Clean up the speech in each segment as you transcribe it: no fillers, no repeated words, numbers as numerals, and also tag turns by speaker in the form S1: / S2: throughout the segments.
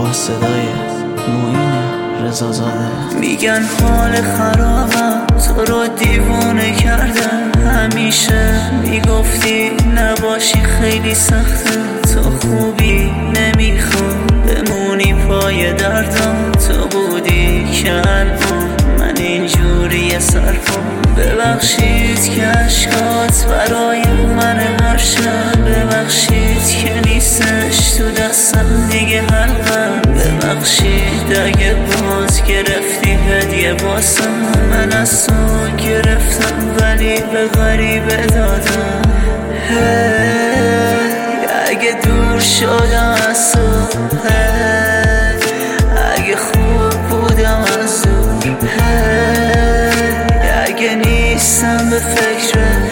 S1: با صدای معین رضازاده.
S2: میگن حال خرابم تو رو دیوونه کردم، همیشه میگفتی نباشی خیلی سخته، تو خوبی نمیخوام بمونی پای دردم، تو بودی که الان من اینجوری سرپام. ببخشید که اشکات برای من هر شب، ببخشید که نیستش تو دستم دیگه حلقم، ببخشید اگه باز گرفتی هدیه باسم، من از تو گرفتم ولی به غریبه دادم. اگه دور شدم از تو، اگه خوب بودم از دور، اگه نیستم به فکرت،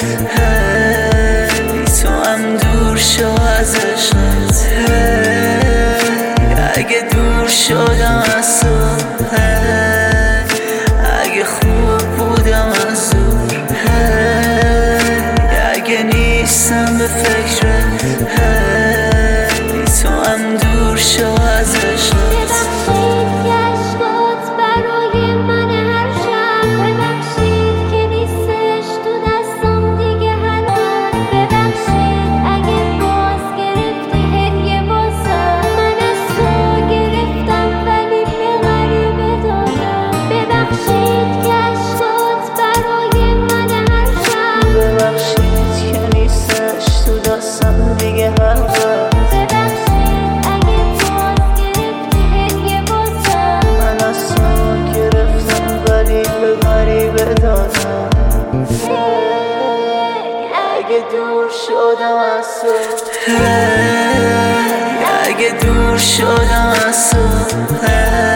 S2: تو هم دور شو از عشقت. اگه دور شدم از تو، اگه خوب بودم از دور، اگه نیستم به فکرت، تو هم دور شو از عشقت. اگه دور شدم از تو، اگه دور شدم از تو،